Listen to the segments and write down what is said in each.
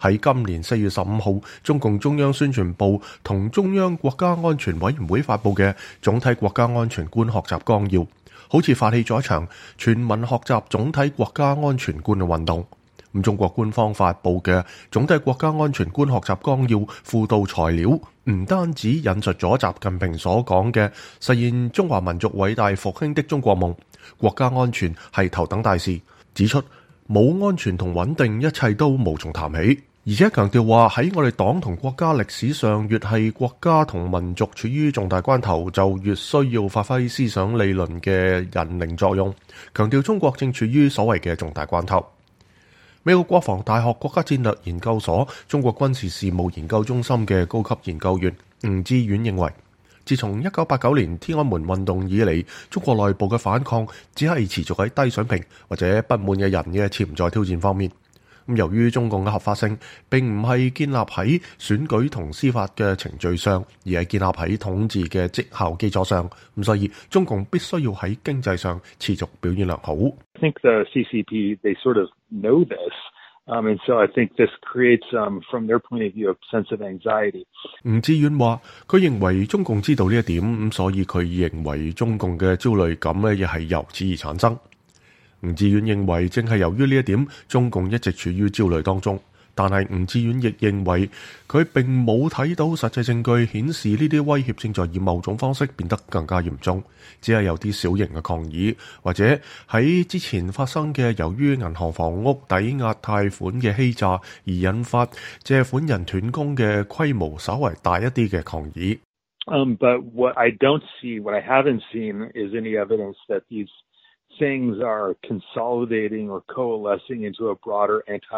喺今年4月15號，中共中央宣傳部同中央國家安全委員會發布嘅總體國家安全觀學習綱要，好似發起咗一場全民學習總體國家安全觀嘅運動。中國官方發布嘅總體國家安全觀學習綱要輔導材料，唔單止引述咗習近平所講嘅實現中華民族偉大復興的中國夢，國家安全係頭等大事，指出冇安全同穩定，一切都無從談起。而且強調話喺我哋黨同國家歷史上，越係國家同民族處於重大關頭，就越需要發揮思想理論嘅引領作用。強調中國正處於所謂嘅重大關頭。美國國防大學國家戰略研究所中國軍事事務研究中心嘅高級研究員吳志遠認為，自從1989年天安門運動以嚟，中國內部嘅反抗只係持續喺低水平或者不滿嘅人嘅潛在挑戰方面。由於中共嘅合法性並唔係建立喺選舉同司法嘅程序上，而係建立喺統治嘅績效基礎上，所以中共必須要喺經濟上持續表現良好。 I think the CCP, they sort of know this, and so I think this creates, from their point of view, a sense of anxiety. 吳志遠話：佢認為中共知道呢一點，所以佢認為中共嘅焦慮感咧，亦係由此而產生。吳志遠認為，正係由於呢一點，中共一直處於焦慮當中。但係吳志遠亦認為，佢並冇睇到實際證據顯示呢啲威脅正在以某種方式變得更加嚴重，只係有啲小型嘅抗議，或者喺之前發生嘅由於銀行房屋抵押貸款嘅欺詐而引發借款人斷供嘅規模稍為大一啲嘅抗議。 But what I haven't seen is any evidence that these things are consolidating or coalescing into a broader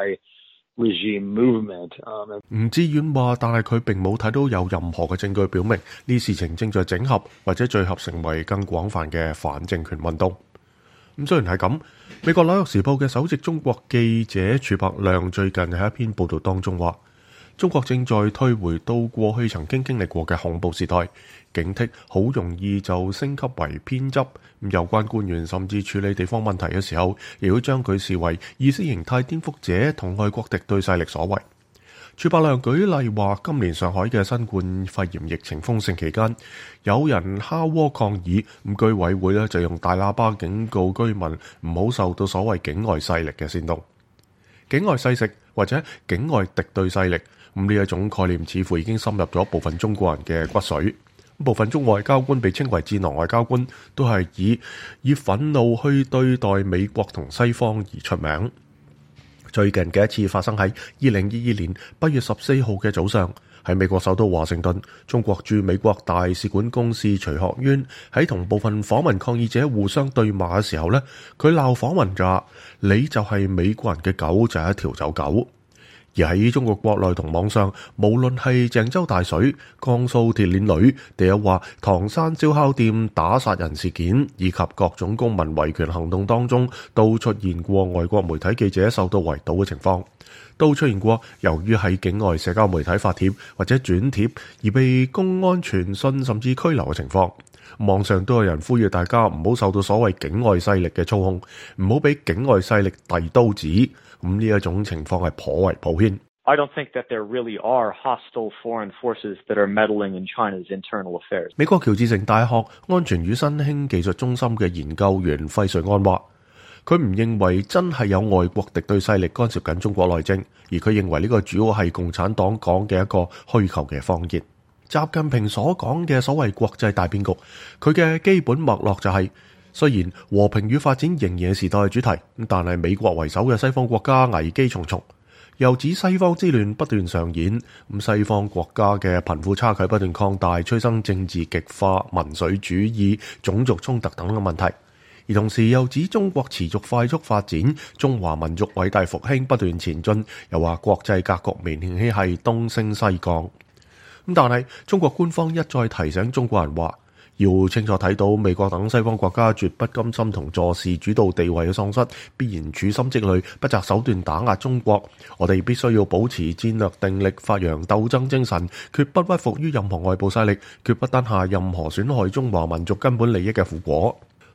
anti-regime movement. 吳志遠話，但係佢並冇睇到有任何嘅證據表明呢事情正在整合或者聚合成為更廣泛嘅反政權運動。雖然係咁，美國紐約時報嘅首席中國記者儲伯亮最近喺一篇報道當中話，中國正在退回到過去曾經經歷過嘅恐怖時代，警惕好容易就升級為偏執。有關官員甚至處理地方問題嘅時候，亦會將佢視為意識形態顛覆者同外國敵對勢力所為。儲伯亮舉例話，今年上海嘅新冠肺炎疫情封城期間，有人敲鍋抗議，居委會就用大喇叭警告居民唔好受到所謂境外勢力嘅煽動。境外勢力或者境外敵對勢力，呢一種概念似乎已經深入咗部分中國人嘅骨髓。部分中外交官被稱為智囊外交官，都係以憤怒去對待美國同西方而出名。最近嘅一次發生喺2022年8月14號嘅早上，喺美國首都華盛頓，中國駐美國大使館公使徐學淵喺同部分訪問抗議者互相對罵嘅時候呢，佢鬧訪問就話：你就係美國人嘅狗，就係一條走狗。而喺中國國內同網上，無論係鄭州大水、江蘇鐵鏈女，定係話唐山燒烤店打殺人事件，以及各種公民維權行動當中，都出現過外國媒體記者受到圍堵嘅情況，都出現過由於喺境外社交媒體發帖或者轉帖而被公安傳訊甚至拘留嘅情況。網上都有人呼籲大家唔好受到所謂境外勢力嘅操控，唔好俾境外勢力遞刀子。呢一種情況係頗為普遍。 I don't think that there really are hostile foreign forces that are meddling in China's internal affairs. 美國喬治城大學安全與新興技術中心嘅研究員費瑞安話，佢唔認為真係有外國敵對勢力干涉緊中國內政，而佢認為呢個主要係共產黨講嘅一個虛構嘅謊言。習近平所講嘅所謂國際大變局，佢嘅基本脈絡就係，雖然和平與發展仍然係時代嘅主題，但係美國為首嘅西方國家危機重重，又指西方之亂不斷上演，西方國家嘅貧富差距不斷擴大，催生政治極化、民粹主義、種族衝突等嘅問題。而同時又指中國持續快速發展，中華民族偉大復興不斷前進，又話國際格局明顯係東升西降。但係中國官方一再提醒中國人話，要清楚睇到美國等西方國家絕不甘心同坐視主導地位嘅喪失，必然處心積慮，不擇手段打壓中國。我哋必須要保持戰略定力，發揚鬥爭精神，決不屈服於任何外部勢力，決不擔下任何損害中華民族根本利益嘅苦果。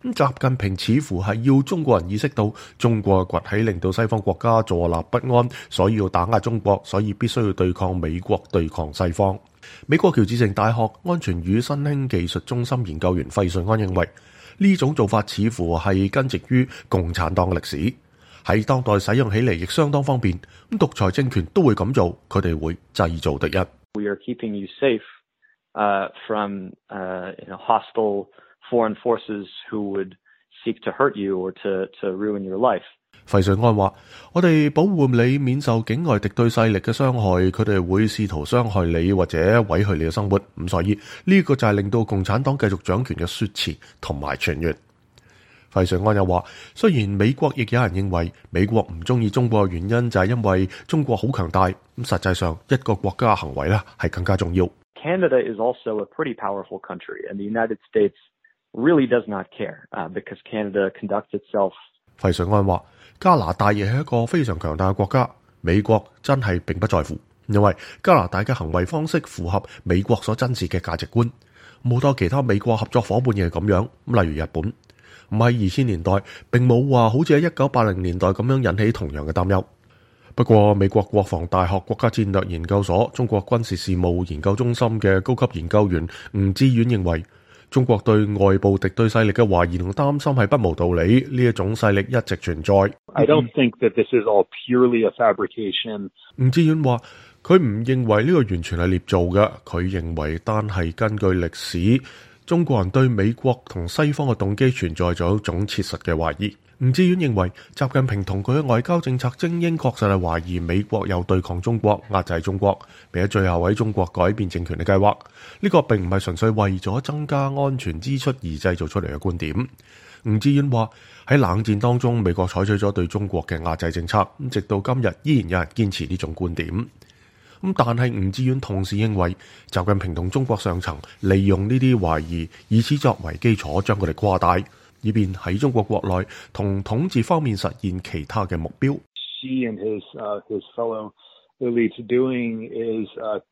咁習近平似乎係要中國人意識到中國嘅崛起令到西方國家坐立不安，所以要打壓中國，所以必須要對抗美國，對抗西方。美國喬治城大學安全與新興技術中心研究員費瑞安認為，呢種做法似乎係根植於共產黨嘅歷史，喺當代使用起嚟亦相當方便。咁獨裁政權都會咁做，佢哋會製造敵人。 We are keeping you safe from hostile foreign forces who would seek to hurt you or to ruin your life. 費瑞安話：我哋保護你免受境外敵對勢力嘅傷害，佢哋會試圖傷害你或者毀去你嘅生活。咁所以呢個就係令到共產黨繼續掌權嘅說辭同埋傳言。費瑞安又話：雖然美國亦有人認為美國唔中意中國嘅原因就係因為中國好強大，咁實際上一個國家嘅行為咧係更加重要。 Canada is also a pretty powerful country, and the United States really does not care because Canada conducts itself. 費瑞安話：加拿大亦係一個非常強大嘅國家，美國真係並不在乎，因為加拿大嘅行為方式符合美國所珍視嘅價值觀。好多其他美國合作伙伴亦係咁樣，例如日本。唔喺2000年代並冇話好似喺1980年代咁樣引起同樣嘅擔憂。不過美國國防大學國家戰略研究所中國軍事事務研究中心嘅高級研究員吳志遠認為，中國對外部敵對勢力嘅懷疑同擔心係不無道理，呢一種勢力一直存在。 I don't think that this is all purely a fabrication. 吳志遠話：佢唔認為呢個完全係捏造嘅，佢認為單係根據歷史，中國人對美國同西方嘅動機存在咗一種切實嘅懷疑。吳志遠認為，習近平同佢嘅外交政策精英確實係懷疑美國有對抗中國、壓制中國，並喺最後喺中國改變政權嘅計劃。呢個並唔係純粹為咗增加安全支出而製造出嚟嘅觀點。吳志遠話：喺冷戰當中，美國採取咗對中國嘅壓制政策，直到今日依然有人堅持呢種觀點。但係吳志遠同時認為，習近平同中國上層利用呢啲懷疑，以此作為基礎，將佢哋誇大，以便喺中國國內同統治方面實現其他嘅目標。 Xi and his fellow elites doing is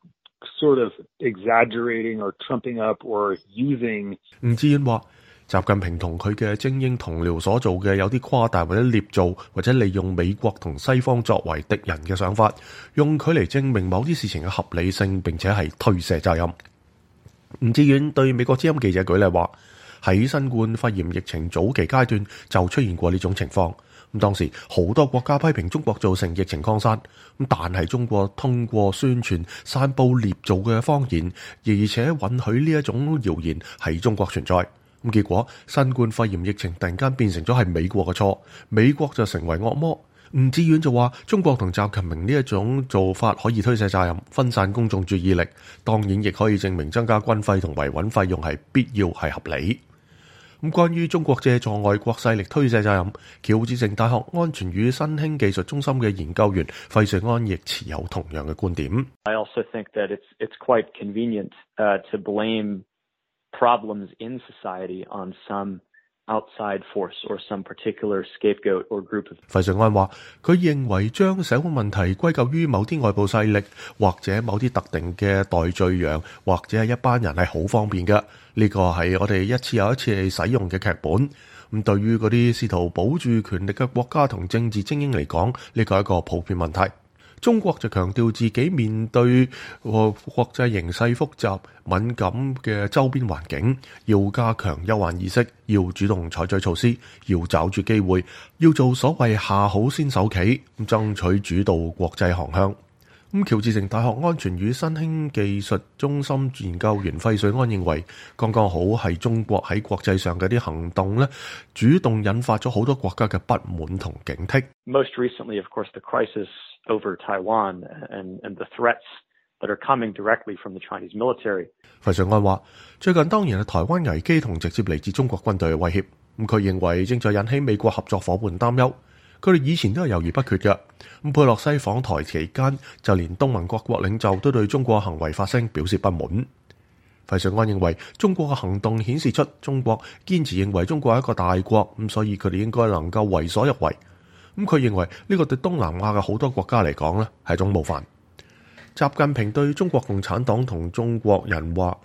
sort of exaggerating or trumping up or using. 吳志遠話：習近平同佢嘅精英同僚所做嘅有啲誇大或者捏造，或者利用美國同西方作為敵人嘅想法，用佢嚟證明某啲事情嘅合理性，並且係推卸責任。吳志遠對美國之音記者舉例話：喺新冠肺炎疫情早期階段就出現過呢種情況。當時好多國家批評中國造成疫情擴散，但係中國通過宣傳散佈捏造嘅謊言，而且允許呢一種謠言喺中國存在。結果新冠肺炎疫情突然間變成咗係美國嘅錯，美國就成為惡魔。吳志遠就話：中國同習近平呢一種做法可以推卸責任，分散公眾注意力，當然亦可以證明增加軍費同維穩費用係必要係合理。關於中國借助外國勢力推卸責任，喬治城大學安全與新興技術中心嘅研究員費瑞安亦持有同樣嘅觀點。 I also think that it's quite convenient to blame problems in society on some outside force or some particular scapegoat or group of. 費瑞安話：佢認為將社會問題歸咎於某啲外部勢力或者某啲特定嘅代罪羊或者係一班人係好方便嘅。呢個係我哋一次又一次使用嘅劇本。咁對於嗰啲試圖保住權力嘅國家同政治精英嚟講，呢個係一個普遍問題。中國就強調自己面對國際形勢複雜敏感嘅周邊環境，要加強憂患意識，要主動採取措施，要抓住機會，要做所謂下好先手棋，爭取主導國際航向。喬治城大學安全與新興技術中心研究員費瑞安認為，剛剛好係中國喺國際上嘅啲行動咧，主動引發咗好多國家嘅不滿同警惕。 Most recently, of course, the crisis over Taiwan and the threats that are coming directly from the Chinese military. 費瑞安話：最近當然係台灣危機同直接嚟自中國軍隊嘅威脅。佢認為正在引起美國合作伙伴擔憂。佢哋以前都係猶豫不決嘅。佩洛西訪台期間，就連東盟各國領袖都對中國行為發聲表示不滿。費瑞安認為，中國嘅行動顯示出中國堅持認為中國係一個大國，所以佢哋應該能夠為所欲為。佢認為呢個對東南亞嘅好多國家嚟講咧係一種冒犯。習近平對中國共產黨同中國人話：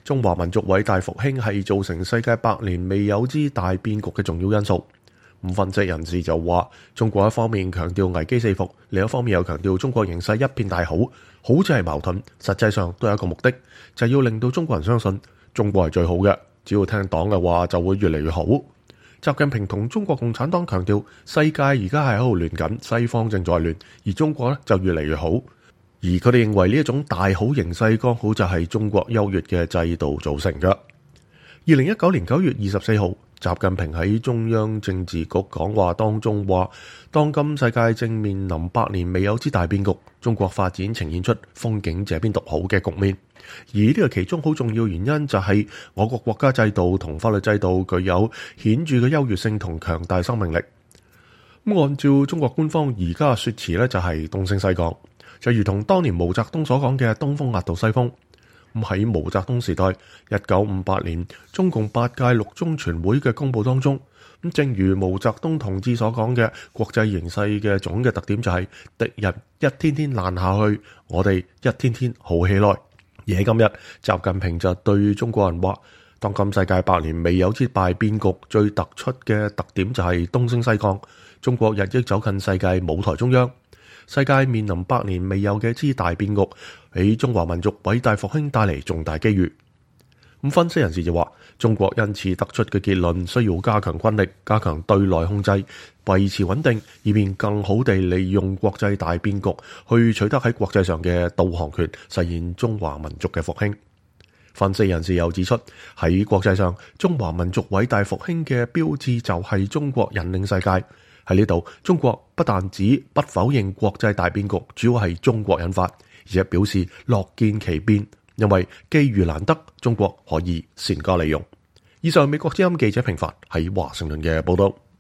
中華民族偉大復興係造成世界百年未有之大變局嘅重要因素。咁分析人士就話，中國一方面強調危機四伏，另一方面又強調中國形勢一片大好，好似係矛盾，實際上都有一個目的，就係要令到中國人相信中國係最好嘅，只要聽黨嘅話就會越嚟越好。習近平同中國共產黨強調，世界而家係喺度亂緊，西方正在亂，而中國咧就越嚟越好。而佢哋認為呢一種大好形勢剛好就係中國優越嘅制度造成嘅。2019年9月24號，習近平喺中央政治局講話當中話，當今世界正面臨百年未有之大變局，中國發展呈現出風景這邊獨好嘅局面。而呢個其中好重要原因就係我國國家制度同法律制度具有顯著嘅優越性同強大生命力。咁按照中國官方而家嘅說辭咧，就係東升西降，就如同當年毛澤東所講嘅東風壓倒西風。咁喺毛澤東時代，1958年中共8屆六中全會嘅公佈當中，咁正如毛澤東同志所講嘅，國際形勢嘅總嘅特點就係敵人一天天爛下去，我哋一天天好起來。而喺今日，習近平就對中國人話，當今世界百年未有之大變局，最突出嘅特點就係東升西降，中國日益走近世界舞台中央。世界面臨百年未有嘅之大變局，俾中華民族偉大復興帶嚟重大機遇。咁分析人士就話，中國因此得出嘅結論，需要加強軍力，加強對內控制，維持穩定，以便更好地利用國際大變局，去取得喺國際上嘅導航權，實現中華民族嘅復興。分析人士又指出，喺國際上，中華民族偉大復興嘅標誌就係中國引領世界。喺呢度，中國不但止不否認國際大變局主要係中國引發，而且表示樂見其變，因為機遇難得，中國可以善加利用。以上美國之音記者平凡喺華盛頓嘅報道。